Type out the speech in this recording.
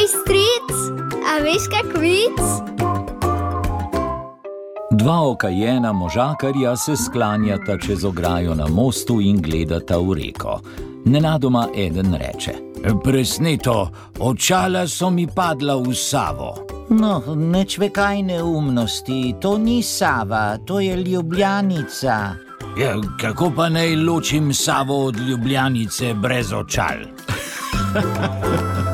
stric, a veš kak vic? Dva okajena možakarja se sklanjata čez ograjo na mostu in gledata v reko. Nenadoma eden reče: Presneto, očala so mi padla v Savo. No, neč ve kaj neumnosti, to ni Sava, to je Ljubljanica. Ja, kako pa naj ločim Savo od Ljubljanice brez očal?